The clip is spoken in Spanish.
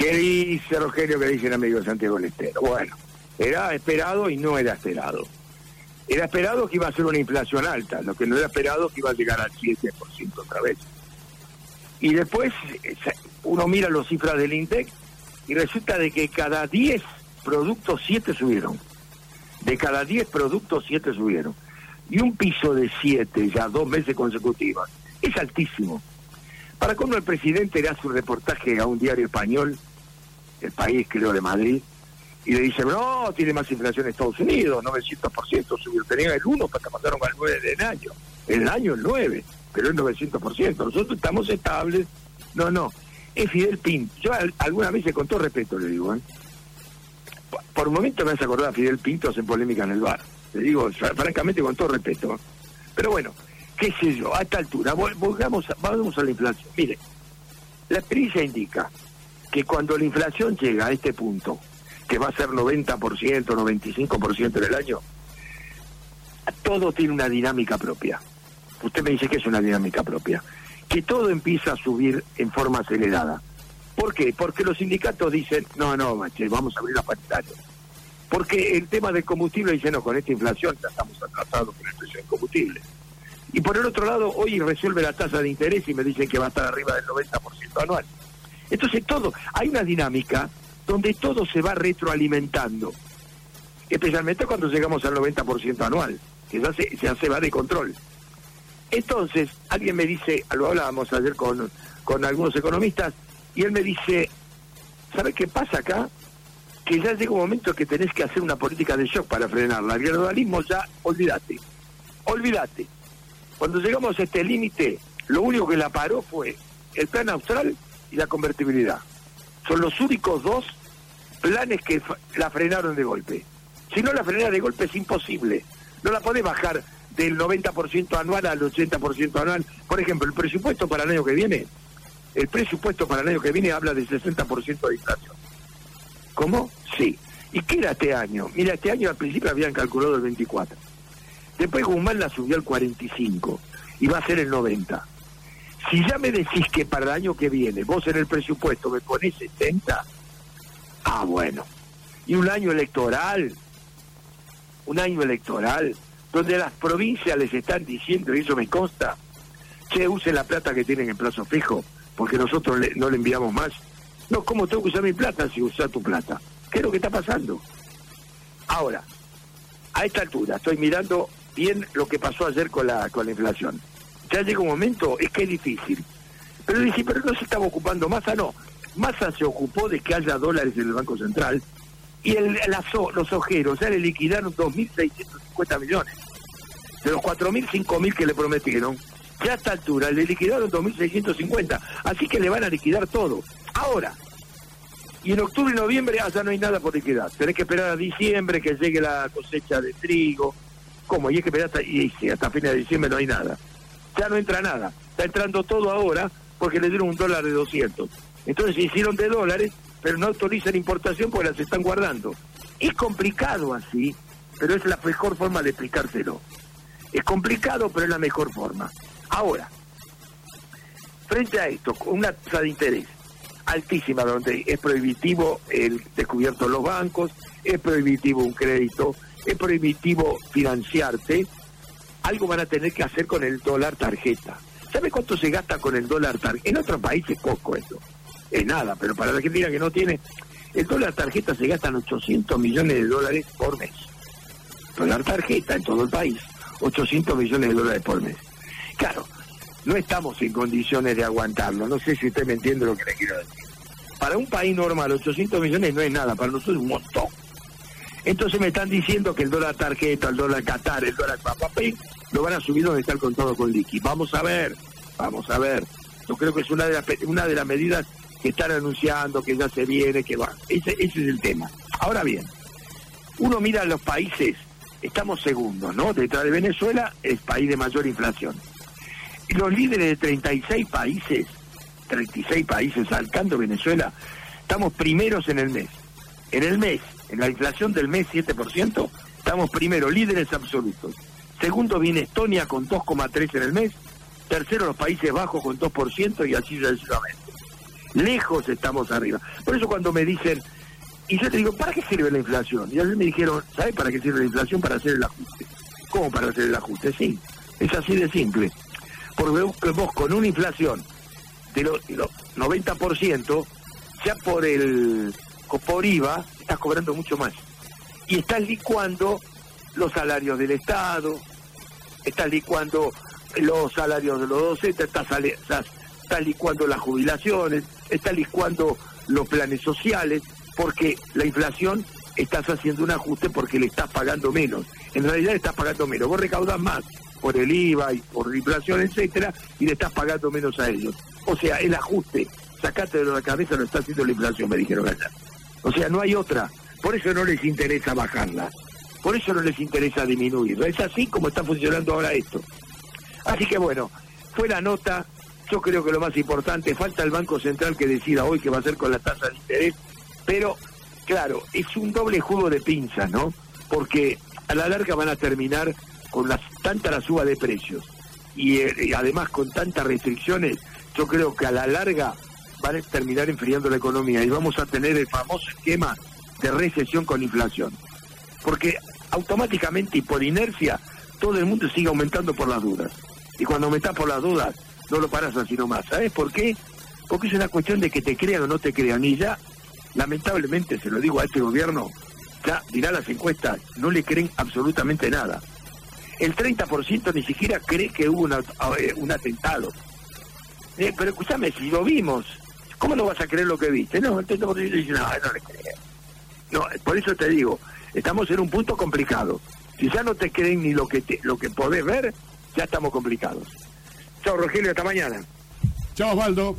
¿Qué dice Rogelio? ¿Qué dice el amigo Santiago del Estero? Bueno, era esperado y no era esperado. Era esperado que iba a ser una inflación alta, lo que no era esperado que iba a llegar al 7% otra vez. Y después uno mira las cifras del INDEC y resulta de que cada 10 productos 7 subieron. De cada 10 productos 7 subieron. Y un piso de 7 ya 2 meses consecutivas es altísimo. Para cuando el presidente le hace un reportaje a un diario español, El País, creo, de Madrid, y le dice, no, tiene más inflación en Estados Unidos, 900% subió, tenía el 1, hasta pasaron al 9 del año. El año el 9, pero el 900%. Nosotros estamos estables. No, es Fidel Pinto. Yo alguna vez, con todo respeto le digo, por un momento me hace acordar a Fidel Pinto en polémica en el bar. Le digo, francamente, con todo respeto. Pero bueno, qué sé yo, a esta altura, vamos a la inflación. Mire, la experiencia indica que cuando la inflación llega a este punto, que va a ser 90%, 95% en el año, todo tiene una dinámica propia. Usted me dice que es una dinámica propia. Que todo empieza a subir en forma acelerada. ¿Por qué? Porque los sindicatos dicen, no, vamos a abrir la paritaria. Porque el tema del combustible dice, no, con esta inflación ya estamos atrasados con el precio del combustible. Y por el otro lado, hoy resuelve la tasa de interés y me dicen que va a estar arriba del 90% anual. Entonces hay una dinámica donde todo se va retroalimentando, especialmente cuando llegamos al 90% anual, que ya se va de control. Entonces, alguien me dice, lo hablábamos ayer con algunos economistas, y él me dice, ¿sabe qué pasa acá? Que ya llega un momento que tenés que hacer una política de shock para frenarla. El gradualismo ya, olvídate. Cuando llegamos a este límite, lo único que la paró fue el plan austral y la convertibilidad. Son los únicos 2 planes que la frenaron de golpe. Si no la frena de golpe es imposible. No la podés bajar del 90% anual al 80% anual. Por ejemplo, el presupuesto para el año que viene habla de 60% de inflación. ¿Cómo? Sí. ¿Y qué era este año? Mira, este año al principio habían calculado el 24. Después Guzmán la subió al 45 y va a ser el 90. Si ya me decís que para el año que viene vos en el presupuesto me ponés 70, bueno. Y un año electoral donde las provincias les están diciendo, y eso me consta, che, use la plata que tienen en plazo fijo, porque nosotros no le enviamos más. No, ¿cómo tengo que usar mi plata si usás tu plata? ¿Qué es lo que está pasando? Ahora, a esta altura, estoy mirando bien lo que pasó ayer con la inflación. Ya llega un momento, es que es difícil. Pero dice, pero no se estaba ocupando Massa, no. Massa se ocupó de que haya dólares en el Banco Central y los ojeros ya le liquidaron 2.650 millones. De los 4.000, 5.000 que le prometieron, ya a esta altura le liquidaron 2.650. Así que le van a liquidar todo. Ahora, y en octubre y noviembre ya no hay nada por liquidar. Tenés que esperar a diciembre que llegue la cosecha de trigo. ¿Cómo? Y hay que esperar hasta fines de diciembre no hay nada. Ya no entra nada. Está entrando todo ahora porque le dieron $1 de 200. Entonces se hicieron de dólares, pero no autorizan importación porque las están guardando. Es complicado así, pero es la mejor forma de explicárselo. Es complicado, pero es la mejor forma. Ahora, frente a esto, con una tasa de interés altísima, donde es prohibitivo el descubierto de los bancos, es prohibitivo un crédito, es prohibitivo financiarte, algo van a tener que hacer con el dólar tarjeta. ¿Sabe cuánto se gasta con el dólar tarjeta? En otros países poco eso, es nada, pero para la Argentina que no tiene, el dólar tarjeta se gastan $800 millones por mes. Dólar tarjeta en todo el país, $800 millones por mes. Claro, no estamos en condiciones de aguantarlo, no sé si usted me entiende lo que le quiero decir. Para un país normal, 800 millones no es nada, para nosotros es un montón. Entonces me están diciendo que el dólar tarjeta, el dólar Qatar, el dólar papapé, lo van a subir donde está el contado con liqui. Vamos a ver. Yo creo que es una de las medidas que están anunciando, que ya se viene, que va. Ese es el tema. Ahora bien, uno mira a los países, estamos segundos, ¿no? Detrás de Venezuela, el país de mayor inflación. Y los líderes de 36 países, saltando Venezuela, estamos primeros en el mes. En la inflación del mes 7%, estamos primero, líderes absolutos. Segundo viene Estonia con 2,3 en el mes. Tercero los Países Bajos con 2% y así sucesivamente. lejos estamos arriba. Por eso cuando me dicen, y yo te digo, ¿para qué sirve la inflación? Y a veces me dijeron, ¿sabes para qué sirve la inflación? Para hacer el ajuste. ¿Cómo para hacer el ajuste? Sí, es así de simple. Porque vos con una inflación de los 90%, ya por IVA, estás cobrando mucho más. Y estás licuando los salarios del Estado, estás licuando los salarios de los docentes, estás licuando las jubilaciones, estás licuando los planes sociales, porque la inflación estás haciendo un ajuste porque le estás pagando menos. En realidad estás pagando menos. Vos recaudás más por el IVA y por la inflación, etcétera, y le estás pagando menos a ellos. O sea, el ajuste, sacate de la cabeza, lo está haciendo la inflación, me dijeron ayer. O sea, no hay otra. Por eso no les interesa bajarla. Por eso no les interesa disminuirla. Es así como está funcionando ahora esto. Así que bueno, fue la nota. Yo creo que lo más importante, falta el Banco Central que decida hoy qué va a hacer con la tasa de interés, pero claro, es un doble juego de pinzas, ¿no? Porque a la larga van a terminar con tanta la suba de precios y además con tantas restricciones, yo creo que a la larga van a terminar enfriando la economía y vamos a tener el famoso esquema de recesión con inflación. Porque automáticamente y por inercia todo el mundo sigue aumentando por las dudas. Y cuando aumentás por las dudas, no lo parás así nomás. ¿Sabes por qué? Porque es una cuestión de que te crean o no te crean. Y ya, lamentablemente, se lo digo a este gobierno, ya dirá las encuestas, no le creen absolutamente nada. El 30% ni siquiera cree que hubo un atentado. Pero escúchame, si lo vimos, ¿cómo no vas a creer lo que viste? No, el 30% dice, no le creo. No, por eso te digo, estamos en un punto complicado. Si ya no te creen ni lo que podés ver, ya estamos complicados. Chao, Rogelio, hasta mañana. Chao, Osvaldo.